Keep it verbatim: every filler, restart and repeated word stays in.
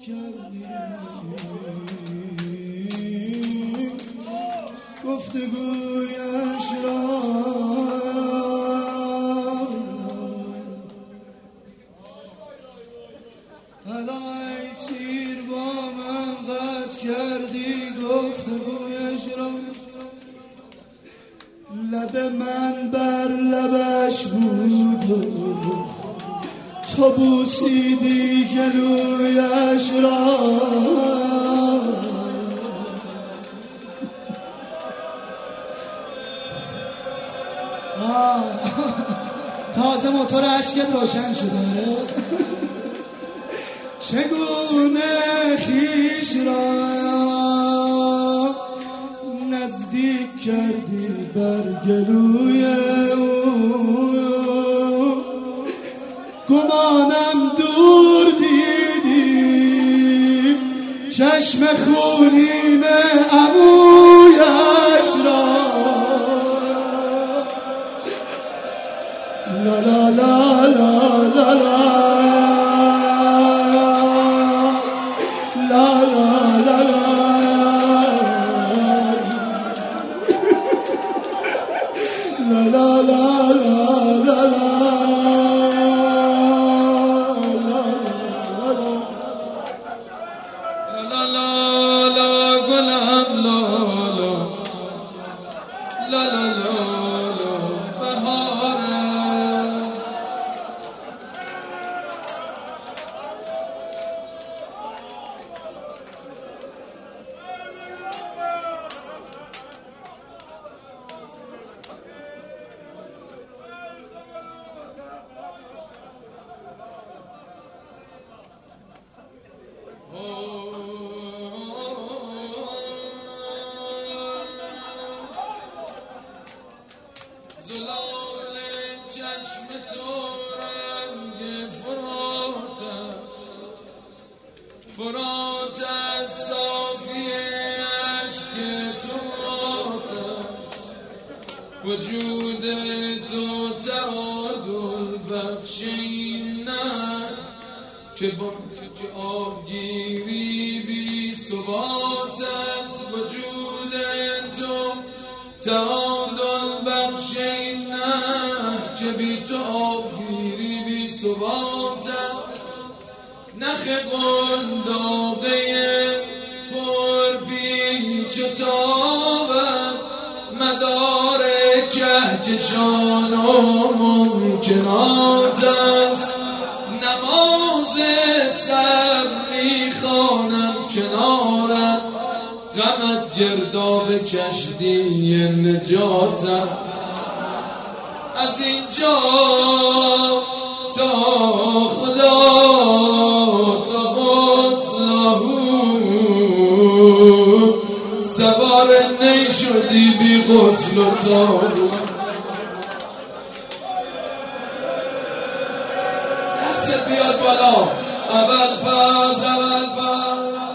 کردیم گفتگویش را علای تیر با من قطع کردی گفتگویش را لب من بر لبش بود تو بوسیدی گلویش را تازه موتور عشقت روشن شده چگونه خیش را نزدیک کردی بر گلوی او گمانم دور دیدیم چشم خونین عمویش را لا لا لا لا لا لا لا لا لا لا لا لا لا لا لا زلال چشم تو رنگ فرات است فرات از صافی عشق تو مات است وجود تو تعادل بخش این نه که با که آبگیری بی ثبات است وجود تو تعادل بخش این نه که بی تو آبگیری بی ثبات نخ قنداقه پر پیچ و تابم مدار کهکشان و ممکنات است نماز سر میخوانم کنارت غمت گرداب کشتی نجات است از اینجا تا خدا تا قدس لاهور سوار نی شدی بی غسل و طهور دست بیاد بالا اول فاز اول فاز